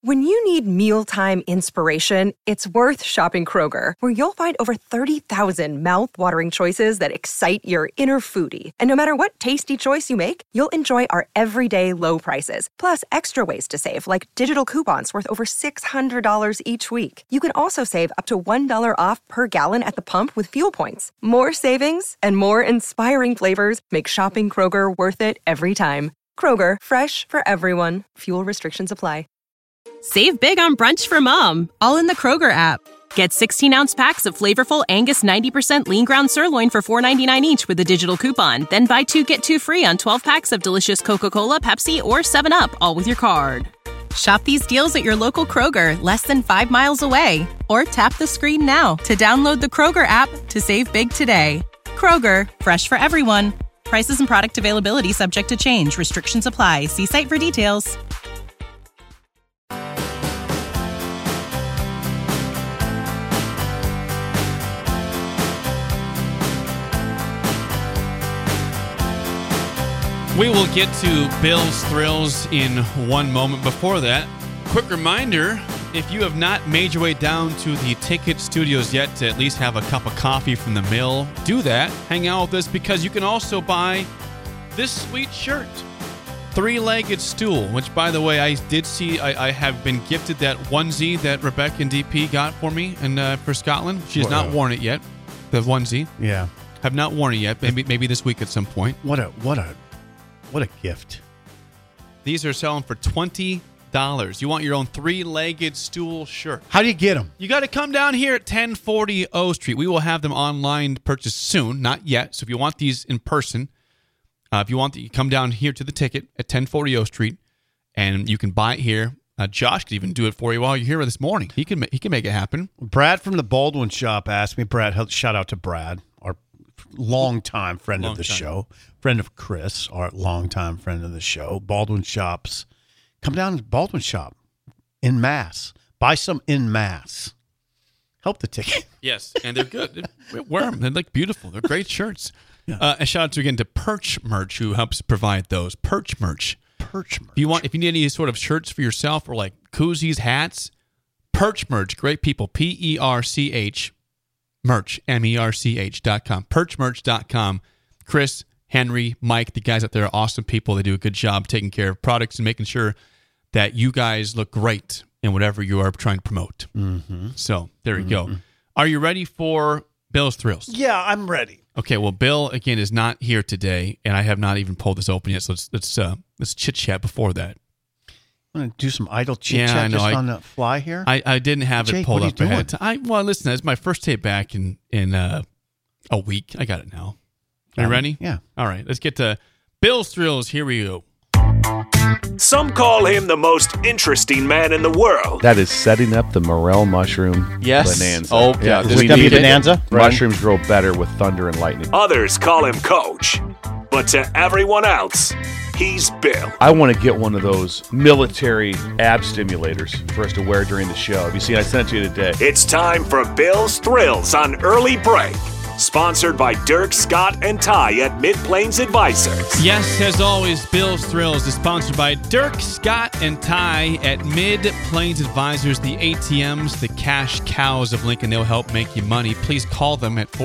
When you need mealtime inspiration, it's worth shopping Kroger, where you'll find over 30,000 mouth-watering choices that excite your inner foodie. And no matter what tasty choice you make, you'll enjoy our everyday low prices, plus extra ways to save, like digital coupons worth over $600 each week. You can also save up to $1 off per gallon at the pump with fuel points. More savings and more inspiring flavors make shopping Kroger worth it every time. Kroger, fresh for everyone. Fuel restrictions apply. Save big on brunch for mom, all in the Kroger app. Get 16-ounce packs of flavorful Angus 90% lean ground sirloin for $4.99 each with a digital coupon. Then buy 2, get 2 free on 12 packs of delicious Coca-Cola, Pepsi, or 7-Up, all with your card. Shop these deals at your local Kroger, less than 5 miles away. Or tap the screen now to download the Kroger app to save big today. Kroger, fresh for everyone. Prices and product availability subject to change. Restrictions apply. See site for details. We will get to Bill's Thrills in one moment. Before that, quick reminder, if you have not made your way down to the Ticket Studios yet to at least have a cup of coffee from the mill, do that. Hang out with us because you can also buy this sweet shirt, Three-Legged Stool, which, by the way, I did see, I have been gifted that onesie that Rebecca and DP got for me and for Scotland. She has not worn it yet, the onesie. Yeah. Have not worn it yet. Maybe this week at some point. What a gift. These are selling for $20. You want your own Three-Legged Stool shirt. How do you get them? You got to come down here at 1040 O Street. We will have them online purchased soon, not yet. So if you want these in person, if you want, you come down here to the Ticket at 1040 O Street, and you can buy it here. Josh could even do it for you while you're here this morning. He can make it happen. Brad from the Baldwin Shop asked me. Brad, shout out to Brad, our longtime friend of the show, friend of Chris, our longtime friend of the show. Baldwin Shops. Come down to Baldwin Shop en masse. Buy some en masse. Help the Ticket. Yes, and they're good. Wear them. They're like beautiful. They're great shirts. Yeah. And shout out again to Perch Merch, who helps provide those. Perch Merch. Perch Merch. If you need any sort of shirts for yourself or like koozies, hats, Perch Merch. Great people. PERCH merch. MERCH.com. Perchmerch.com. Chris, Henry, Mike, the guys out there are awesome people. They do a good job taking care of products and making sure that you guys look great in whatever you are trying to promote. Mm-hmm. So there you go. Are you ready for Bill's Thrills? Yeah, I'm ready. Okay, well, Bill, again, is not here today, and I have not even pulled this open yet, so let's chit-chat before that. I'm going to do some idle chit-chat on the fly here? I didn't have Jake, it pulled what up ahead. Well, listen, it's my first day back in a week. I got it now. Are you ready? Yeah. All right, let's get to Bill's Thrills. Here we go. Some call him the most interesting man in the world. That is setting up the morel mushroom bonanza. Oh, yeah. Is this going to be bonanza? Mushrooms grow better with thunder and lightning. Others call him Coach. But to everyone else, he's Bill. I want to get one of those military ab stimulators for us to wear during the show. Have you seen? I sent it to you today. It's time for Bill's Thrills on Early Break. Sponsored by Dirk, Scott, and Ty at Mid-Plains Advisors. Yes, as always, Bill's Thrills is sponsored by Dirk, Scott, and Ty at Mid-Plains Advisors, the ATMs, the cash cows of Lincoln. They'll help make you money. Please call them at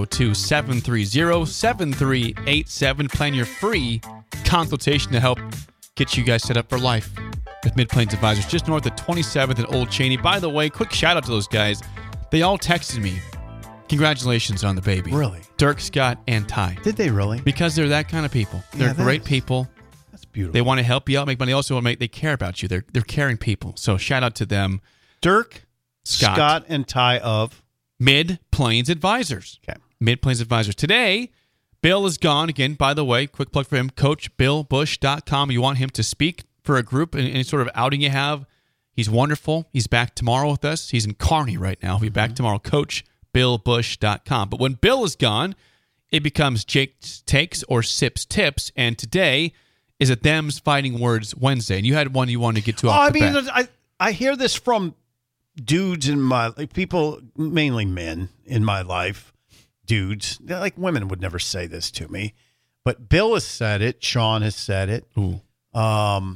402-730-7387. Plan your free consultation to help get you guys set up for life with Mid-Plains Advisors, just north of 27th and Old Cheney. By the way, quick shout out to those guys. They all texted me. Congratulations on the baby. Really? Dirk, Scott, and Ty. Did they really? Because they're that kind of people. They're great people. That's beautiful. They want to help you out, make money. Also, they care about you. They're caring people. So shout out to them. Dirk, Scott, and Ty of Mid-Plains Advisors. Okay. Mid-Plains Advisors. Today, Bill is gone. Again, by the way, quick plug for him, CoachBillBush.com. You want him to speak for a group, any sort of outing you have. He's wonderful. He's back tomorrow with us. He's in Kearney right now. He'll be back tomorrow. CoachBillBush.com. But when Bill is gone, it becomes Jake's Takes or Sips Tips. And today is a Them's Fighting Words Wednesday. And you had one you wanted to get to off the bat. I hear this from dudes in my people, mainly men in my life. Dudes, like women would never say this to me, but Bill has said it. Sean has said it. Ooh.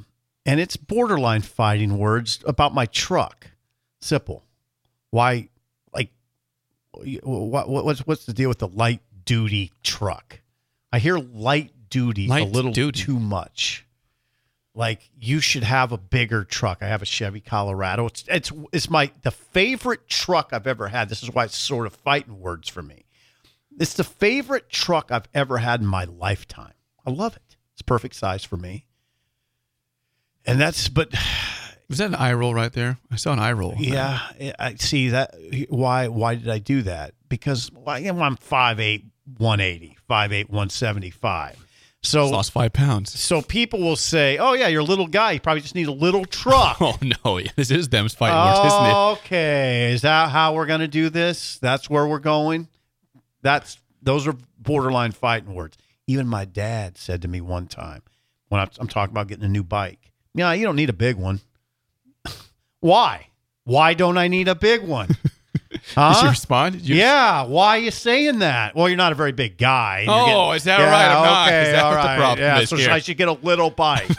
and it's borderline fighting words about my truck. Simple. Why, like, what's the deal with the light duty truck? I hear light duty a little too much. Like, you should have a bigger truck. I have a Chevy Colorado. It's the favorite truck I've ever had. This is why it's sort of fighting words for me. It's the favorite truck I've ever had in my lifetime. I love it. It's perfect size for me. And but was that an eye roll right there? I saw an eye roll. Yeah, I see that. Why did I do that? Because I'm 5'8", 180, 5'8", 175. So lost 5 pounds. So people will say, "Oh yeah, you're a little guy. You probably just need a little truck." Oh no, this is them's fighting words, isn't it? Okay, is that how we're going to do this? That's where we're going. Those are borderline fighting words. Even my dad said to me one time when I'm talking about getting a new bike, "Yeah, you don't need a big one." Why? Why don't I need a big one? Huh? Did you respond? Yeah. Why are you saying that? Well, you're not a very big guy. Is that right? I'm not. Okay, Is that all what right. the problem Yeah, is so here? I should get a little bike.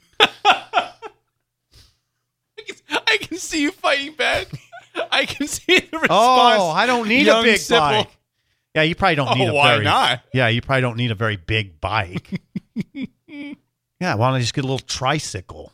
I can see you fighting back. I can see the response. Oh, I don't need a big bike. Yeah, you probably don't need why not? Yeah, you probably don't need a very big bike. Yeah, why don't I just get a little tricycle?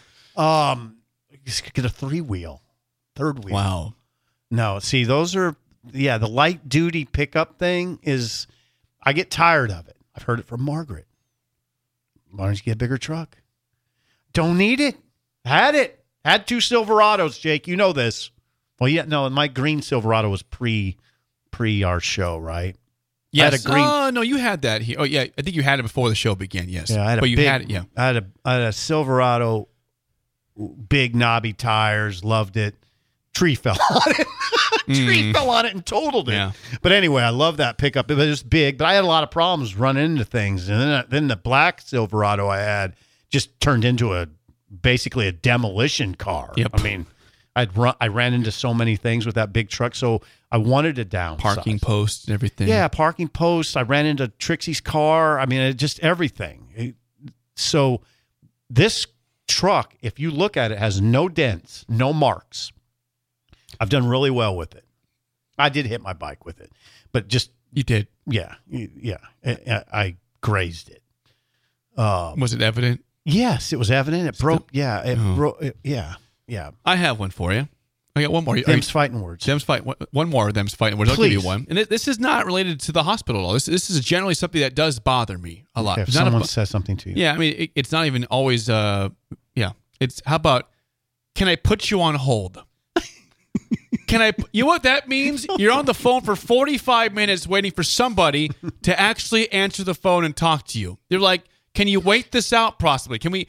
Just get a 3-wheel, 3rd wheel. Wow. No, see, those are, the light duty pickup thing is, I get tired of it. I've heard it from Margaret. Why don't you get a bigger truck? Don't need it. Had 2 Silverados, Jake. You know this. Well, yeah, no, my green Silverado was pre our show, right? Yes. No, you had that here. Oh, yeah. I think you had it before the show began. Yes. Yeah, had it. Yeah. I had a Silverado, big knobby tires. Loved it. Tree fell on it. Tree fell on it and totaled it. Yeah. But anyway, I love that pickup. It was big, but I had a lot of problems running into things. And then the black Silverado I had just turned into basically a demolition car. Yep. I mean, I ran into so many things with that big truck, so I wanted to downsize. Parking posts and everything. Yeah, parking posts. I ran into Trixie's car. I mean, just everything. So this truck, if you look at it, has no dents, no marks. I've done really well with it. I did hit my bike with it, but just you did. Yeah. I grazed it. Was it evident? Yes, it was evident. It broke. Yeah, it broke. Yeah. I have one for you. I got one more. Them's fighting words. One more of them's fighting words. I'll Please. give you one. And this is not related to the hospital at all. This is generally something that does bother me a lot. Okay, if someone says something to you. Yeah, I mean, it's not even always, It's, how about, can I put you on hold? You know what that means? You're on the phone for 45 minutes waiting for somebody to actually answer the phone and talk to you. They're like, can you wait this out possibly? Can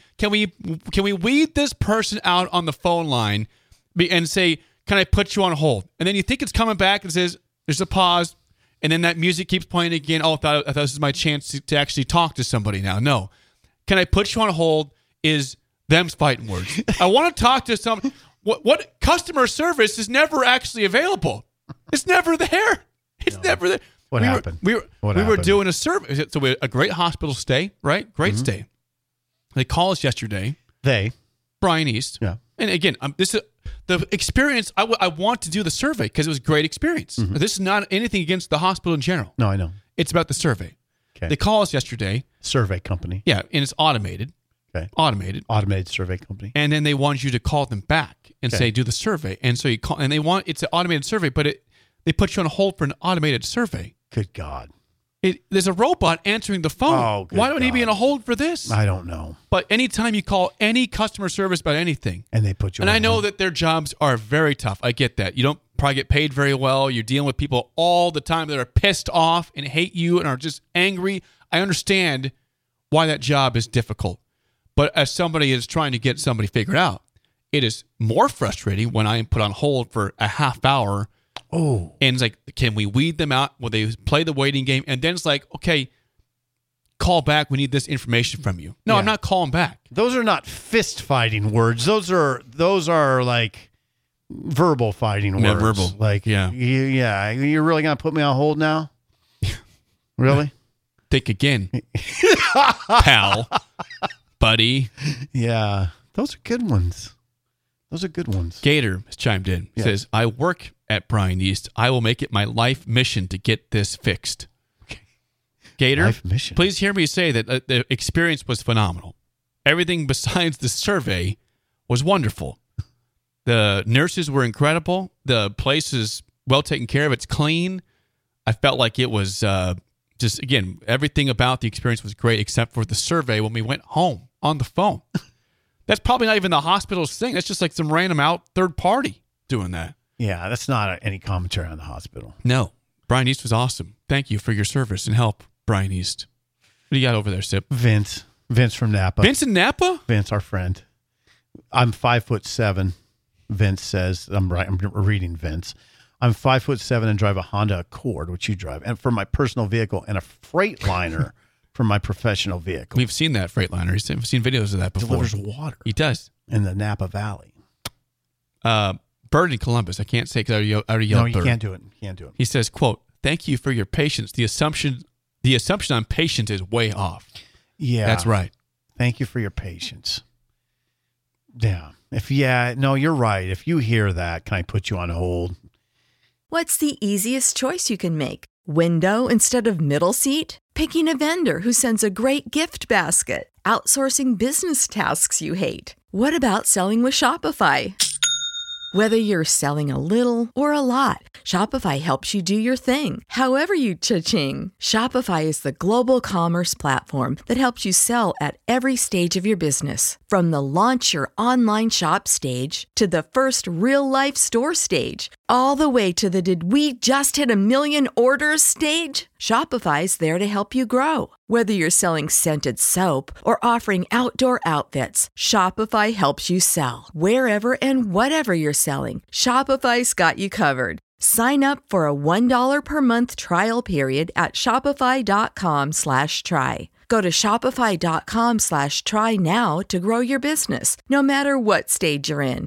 we weed this person out on the phone line and say, can I put you on hold? And then you think it's coming back and says, there's a pause. And then that music keeps playing again. Oh, I thought this was my chance to actually talk to somebody now. No. Can I put you on hold is them's fighting words. I want to talk to somebody. What customer service is never actually available. It's never there. It's never there. What happened? We were doing a survey. So a great hospital stay, right? Great stay. They call us yesterday. Brian East. Yeah. And again, this is the experience. I want to do the survey because it was a great experience. This is not anything against the hospital in general. No, I know. It's about the survey. Okay. They call us yesterday. Survey company. Yeah, and it's automated. Okay. Automated survey company. And then they want you to call them back and say, do the survey. And so you call, and it's an automated survey, but they put you on hold for an automated survey. Good God. There's a robot answering the phone. Oh, good Why don't God. he be on a hold for this? I don't know. But anytime you call any customer service about anything, and they put you and on I know hold. that their jobs are very tough. I get that. You don't probably get paid very well. You're dealing with people all the time that are pissed off and hate you and are just angry. I understand why that job is difficult. But as somebody is trying to get somebody figured out, it is more frustrating when I am put on hold for a half hour. Oh. And it's like, can we weed them out? Will they play the waiting game? And then it's like, okay, call back. We need this information from you. No, I'm not calling back. Those are not fist fighting words. Those are like verbal fighting words. Yeah, verbal. Like, you're really going to put me on hold now? Really? Think again, pal. Buddy. Yeah. Those are good ones. Those are good ones. Gator has chimed in. Yeah. Says, I work at Brian East. I will make it my life mission to get this fixed. Gator, Life mission. please hear me say that the experience was phenomenal. Everything besides the survey was wonderful. The nurses were incredible. The place is well taken care of. It's clean. I felt like it was just, again, everything about the experience was great except for the survey when we went home on the phone. That's probably not even the hospital's thing. That's just like some random out third party doing that. Yeah, that's not any commentary on the hospital. No. Brian East was awesome. Thank you for your service and help, Brian East. What do you got over there, Sip? Vince from Napa. Vince in Napa? Vince, our friend. I'm 5'7". Vince says, I'm reading Vince. I'm 5'7" and drive a Honda Accord, which you drive, and for my personal vehicle, and a Freightliner for my professional vehicle. We've seen that Freightliner. We've seen videos of that before. Delivers water. He does. In the Napa Valley. Bird in Columbus. I can't say because I already yelled No, you Bird. can't do it. You can't do it. He says, quote, thank you for your patience. The assumption on patience is way off. Yeah. That's right. Thank you for your patience. Yeah. No, you're right. If you hear that, can I put you on hold? What's the easiest choice you can make? Window instead of middle seat? Picking a vendor who sends a great gift basket? Outsourcing business tasks you hate? What about selling with Shopify? Whether you're selling a little or a lot, Shopify helps you do your thing, however you cha-ching. Shopify is the global commerce platform that helps you sell at every stage of your business. From the launch your online shop stage to the first real-life store stage, all the way to the did we just hit 1 million orders stage. Shopify's there to help you grow. Whether you're selling scented soap or offering outdoor outfits, Shopify helps you sell. Wherever and whatever you're selling, Shopify's got you covered. Sign up for a $1 per month trial period at shopify.com/try. Go to shopify.com/try now to grow your business, no matter what stage you're in.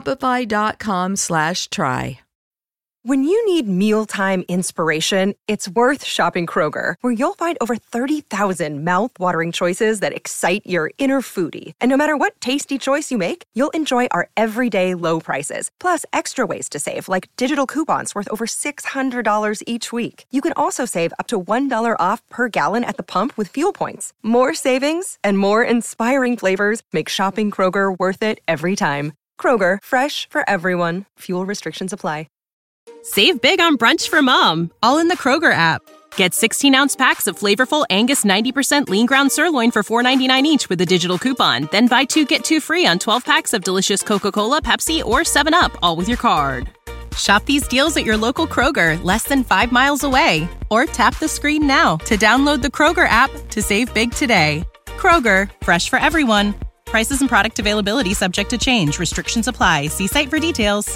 Shopify.com/try. When you need mealtime inspiration, it's worth shopping Kroger, where you'll find over 30,000 mouth-watering choices that excite your inner foodie. And no matter what tasty choice you make, you'll enjoy our everyday low prices, plus extra ways to save, like digital coupons worth over $600 each week. You can also save up to $1 off per gallon at the pump with fuel points. More savings and more inspiring flavors make shopping Kroger worth it every time. Kroger, fresh for everyone. Fuel restrictions apply. Save big on brunch for mom, all in the Kroger app. Get 16-ounce packs of flavorful Angus 90% lean ground sirloin for $4.99 each with a digital coupon. Then buy 2, get 2 free on 12 packs of delicious Coca-Cola, Pepsi, or 7-Up, all with your card. Shop these deals at your local Kroger, less than 5 miles away. Or tap the screen now to download the Kroger app to save big today. Kroger, fresh for everyone. Prices and product availability subject to change. Restrictions apply. See site for details.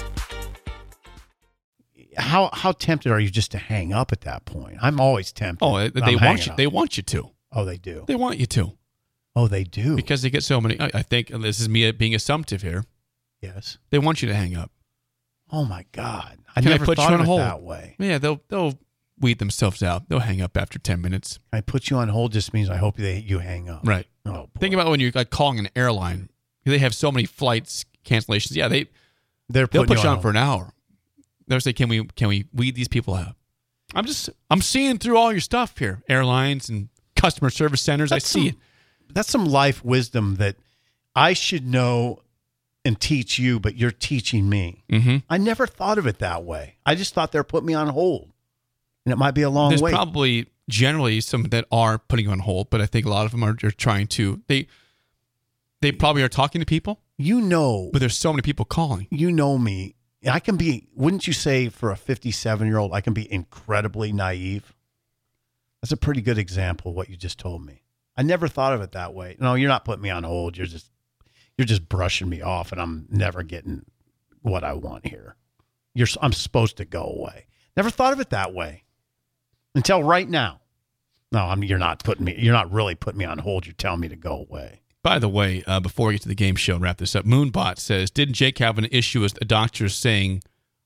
How tempted are you just to hang up at that point? I'm always tempted. Oh, they want you. They want you to. Oh, they do. They want you to. Oh, they do. Because they get so many. I think this is me being assumptive here. Yes. They want you to hang up. Oh my God! I Can never I put thought you on of it hold? that way. Yeah, they'll weed themselves out. They'll hang up after 10 minutes. I put you on hold just means I hope you hang up. Right. Oh, boy. Think about when you're like calling an airline. They have so many flights cancellations. Yeah, they'll put you on for an hour. They'll say, "Can we weed these people out?" I'm seeing through all your stuff here, airlines and customer service centers. I see it. That's some life wisdom that I should know and teach you, but you're teaching me. Mm-hmm. I never thought of it that way. I just thought they're putting me on hold, and it might be a long There's wait. probably generally some that are putting you on hold, but I think a lot of them are trying to. They probably are talking to people. You know, but there's so many people calling. You know me. I can be, wouldn't you say for a 57-year-old, I can be incredibly naive? That's a pretty good example of what you just told me. I never thought of it that way. No, you're not putting me on hold. You're just brushing me off, and I'm never getting what I want here. I'm supposed to go away. Never thought of it that way until right now. No, you're not really putting me on hold. You're telling me to go away. By the way, before we get to the game show and wrap this up, Moonbot says, didn't Jake have an issue with a doctor saying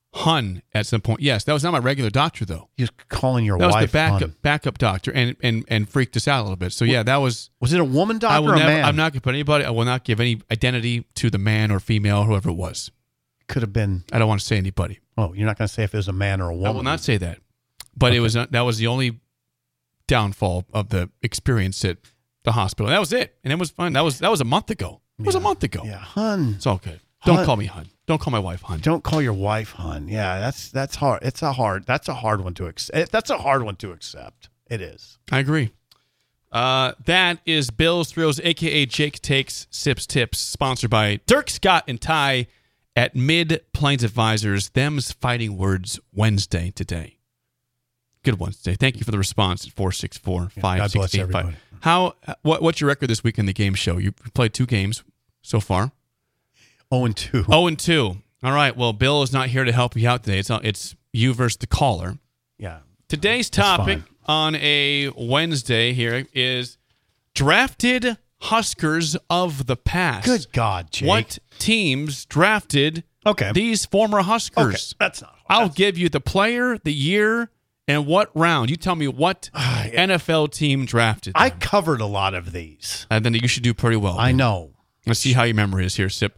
Hun at some point. Yes, that was not my regular doctor, though. You're calling your That was wife the Hun. backup doctor and freaked us out a little bit. So, yeah, that was... Was it a woman doctor or a man? I'm not going to put anybody... I will not give any identity to the man or female, whoever it was. Could have been... I don't want to say anybody. Oh, you're not going to say if it was a man or a woman? I will not say that. But that was the only downfall of the experience at the hospital. That was it. And it was fun. That was a month ago. It was a month ago. Yeah, Hun. It's all good. Don't call me Hun. Don't call my wife Hun. Don't call your wife Hun. Yeah, that's hard. That's a hard one to accept. That's a hard one to accept. It is. I agree. That is Bill's Thrills, a.k.a. Jake Takes Sips Tips, sponsored by Dirk, Scott, and Ty at Mid-Plains Advisors. Them's Fighting Words Wednesday today. Good Wednesday. Thank you for the response at 464-5685. God bless everybody. What's your record this week in the game show? You played 2 games so far. 0-2. 0-2. All right. Well, Bill is not here to help you out today. It's you versus the caller. Yeah. Today's topic on a Wednesday here is drafted Huskers of the past. Good God, Jake. What teams drafted these former Huskers? Okay. That's not hard. I'll give you the player, the year, and what round. You tell me what NFL team drafted them. I covered a lot of these. And then you should do pretty well. I know. Let's see how your memory is here, Sip.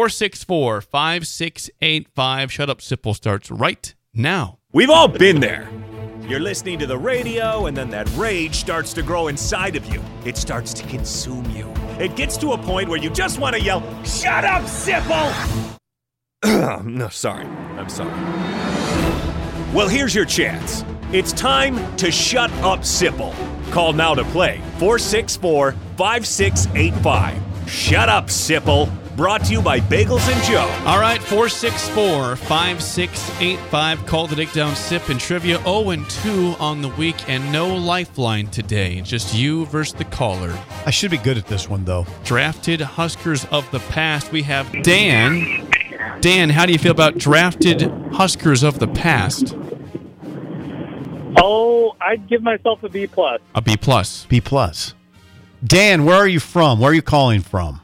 464-5685. Shut Up, Sip will starts right now. We've all been there. You're listening to the radio, and then that rage starts to grow inside of you. It starts to consume you. It gets to a point where you just want to yell, "Shut up, Sipple!" No, sorry. I'm sorry. Well, here's your chance. It's time to shut up, Sipple. Call now to play 464-5685. Shut up, Sipple. Brought to you by Bagels and Joe. All right, 464-5685. Call the Dickdown Sip and Trivia. 0-2 on the week and no lifeline today. Just you versus the caller. I should be good at this one, though. Drafted Huskers of the past. We have Dan. Dan, how do you feel about drafted Huskers of the past? Oh, I'd give myself a B+. A B+. B+. Dan, where are you from? Where are you calling from?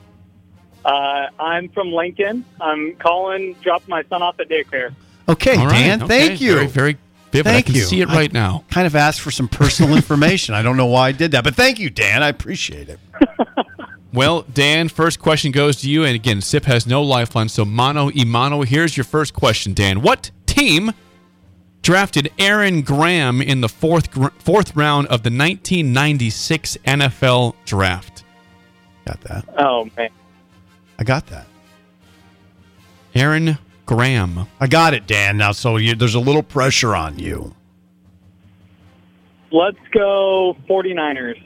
I'm from Lincoln. I'm calling, dropping my son off at daycare. Okay, All right, Dan, thank you. Very, very vivid. Thank I can you. see it right now. Kind of asked for some personal information. I don't know why I did that, but thank you, Dan. I appreciate it. Well, Dan, first question goes to you. And again, Sip has no lifeline, so mano y mano. Here's your first question, Dan. What team drafted Aaron Graham in the fourth round of the 1996 NFL Draft? Got that. Oh, man. I got that. Aaron Graham. I got it, Dan. Now, so there's a little pressure on you. Let's go 49ers.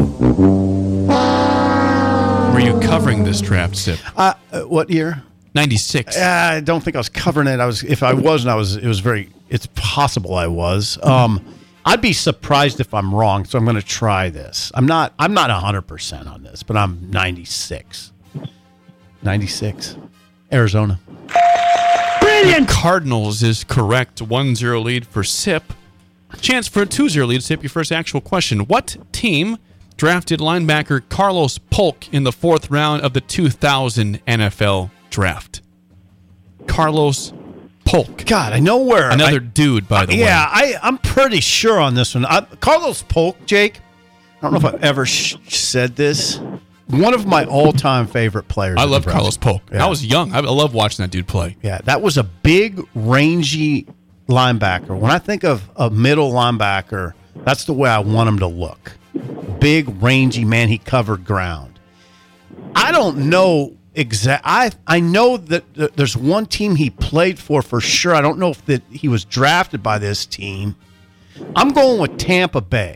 Were you covering this draft, Sip? What year? 96. I don't think I was covering it. If I wasn't, it's possible I was. I'd be surprised if I'm wrong, so I'm going to try this. I'm not 100% on this, but I'm 96. 96. Arizona. Brilliant! Cardinals is correct. 1-0 lead for Sip. Chance for a 2-0 lead. Sip, your first actual question. What team drafted linebacker Carlos Polk in the 4th round of the 2000 NFL Draft? Carlos Polk. God, I know where. Another dude, by the way. Yeah, I'm pretty sure on this one. Carlos Polk, Jake, I don't know if I've ever said this. One of my all-time favorite players. I love Carlos Polk. Yeah. I was young. I love watching that dude play. Yeah, that was a big, rangy linebacker. When I think of a middle linebacker, that's the way I want him to look. Big, rangy man. He covered ground. I don't know I know that there's one team he played for sure. I don't know if that he was drafted by this team. I'm going with Tampa Bay.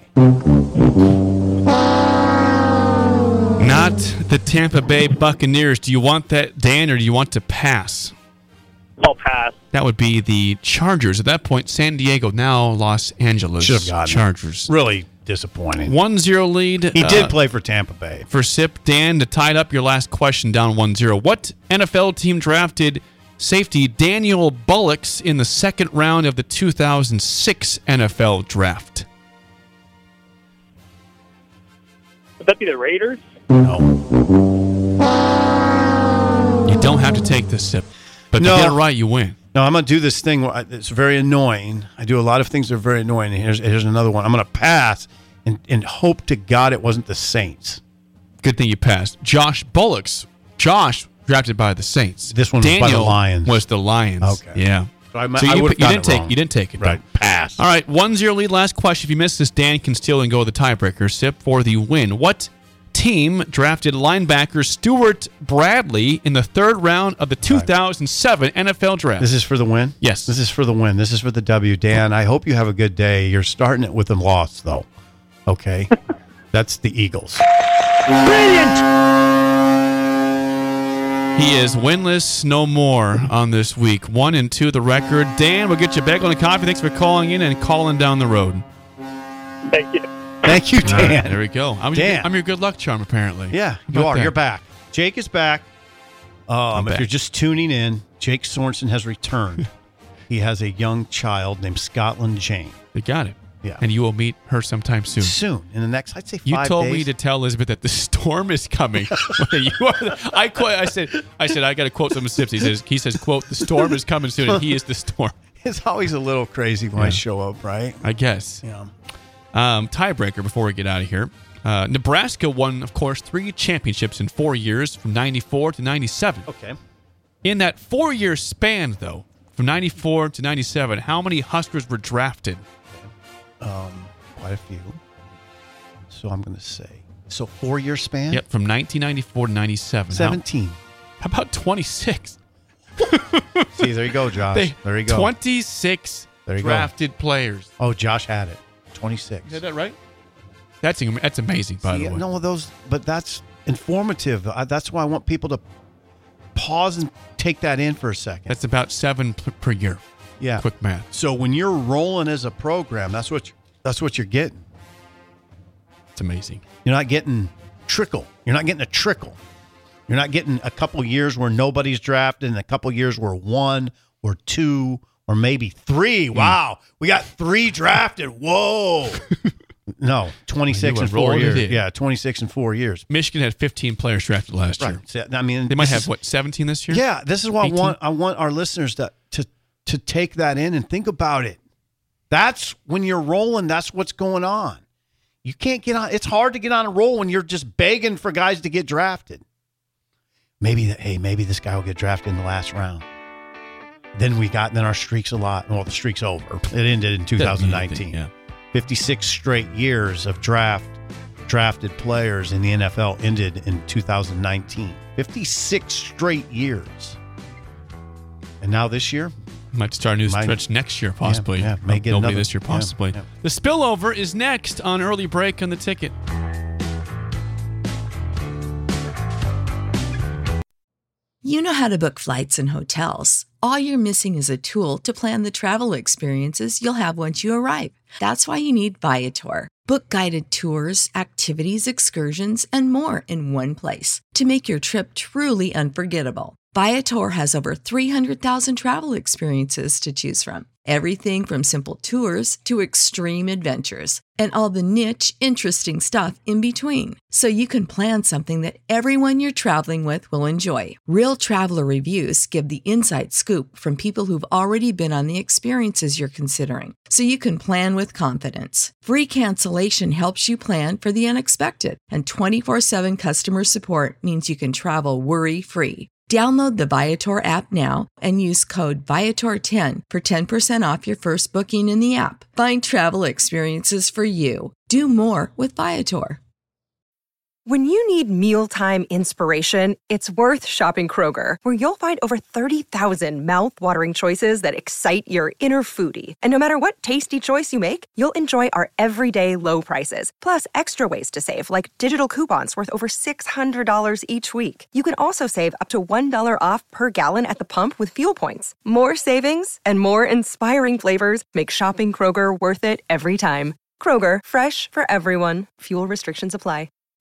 Not the Tampa Bay Buccaneers. Do you want that, Dan, or do you want to pass? I'll pass. That would be the Chargers. At that point, San Diego, now Los Angeles Should have gotten Chargers. It. Really disappointing. 1-0 lead. He did play for Tampa Bay. For Sip. Dan, to tie it up, your last question down 1-0. What NFL team drafted safety Daniel Bullocks in the 2nd round of the 2006 NFL Draft? Would that be the Raiders? No. You don't have to take this, Sip. But if you get it right, you win. No, I'm going to do this thing. It's very annoying. I do a lot of things that are very annoying. And here's another one. I'm going to pass and hope to God it wasn't the Saints. Good thing you passed. Josh Bullocks. Josh drafted by the Saints. This one was by the Lions. Was the Lions. Okay. Yeah. So you didn't take it. Right. Pass. All right. 1-0 lead. Last question. If you missed this, Dan can steal and go with the tiebreaker. Sip for the win. What team drafted linebacker Stuart Bradley in the third round of the 2007 NFL Draft? This is for the win? Yes. This is for the win. This is for the W. Dan, I hope you have a good day. You're starting it with a loss, though. Okay? That's the Eagles. Brilliant! He is winless no more on this week. 1-2 the record. Dan, we'll get you back on the coffee. Thanks for calling in and calling down the road. Thank you. Thank you, Dan. Right, there we go. I'm your good luck charm, apparently. Yeah, you are. That? You're back. Jake is back. If you're just tuning in, Jake Sorensen has returned. He has a young child named Scotland Jane. They got it. Yeah. And you will meet her sometime soon. Soon. In the next, I'd say 5 days. You told me to tell Elizabeth that the storm is coming. I said, I got to quote some of Sips. He says, quote, the storm is coming soon, and he is the storm. It's always a little crazy when I show up, right? I guess. Yeah. Tiebreaker before we get out of here. Nebraska won, of course, 3 championships in 4 years, from 94 to 97. Okay. In that 4-year span, though, from 94 to 97, how many Huskers were drafted? Quite a few. So I'm going to say. So 4-year span? Yep, from 1994 to 97. 17. How about 26? See, there you go, Josh. There you go. 26 drafted players. Oh, Josh had it. 26. You had that right? That's amazing, by the way. No, but that's informative. That's why I want people to pause and take that in for a second. That's about 7 per year. Yeah. Quick math. So when you're rolling as a program, that's what you're getting. It's amazing. You're not getting trickle. You're not getting a trickle. You're not getting a couple years where nobody's drafted and a couple years where 1 or 2 or maybe 3. Wow. We got 3 drafted. Whoa. No, 26 in 4 years. Yeah, 26 in 4 years. Michigan had 15 players drafted last year. I mean, they might have 17 this year? Yeah, this is what I want our listeners to take that in and think about it. That's when you're rolling, that's what's going on. You can't get on. It's hard to get on a roll when you're just begging for guys to get drafted. Maybe this guy will get drafted in the last round. Then our streak's a lot. Well, the streak's over. It ended in 2019. Yeah. 56 straight years of drafted players in the NFL ended in 2019. 56 straight years. And now this year? Might start a new stretch next year, possibly. Yeah, may get nobody another, this year, possibly. Yeah. The spillover is next on Early Break on the Ticket. You know how to book flights and hotels. All you're missing is a tool to plan the travel experiences you'll have once you arrive. That's why you need Viator. Book guided tours, activities, excursions, and more in one place to make your trip truly unforgettable. Viator has over 300,000 travel experiences to choose from. Everything from simple tours to extreme adventures and all the niche, interesting stuff in between. So you can plan something that everyone you're traveling with will enjoy. Real traveler reviews give the inside scoop from people who've already been on the experiences you're considering. So you can plan with confidence. Free cancellation helps you plan for the unexpected. And 24/7 customer support means you can travel worry-free. Download the Viator app now and use code Viator10 for 10% off your first booking in the app. Find travel experiences for you. Do more with Viator. When you need mealtime inspiration, it's worth shopping Kroger, where you'll find over 30,000 mouth-watering choices that excite your inner foodie. And no matter what tasty choice you make, you'll enjoy our everyday low prices, plus extra ways to save, like digital coupons worth over $600 each week. You can also save up to $1 off per gallon at the pump with fuel points. More savings and more inspiring flavors make shopping Kroger worth it every time. Kroger, fresh for everyone. Fuel restrictions apply.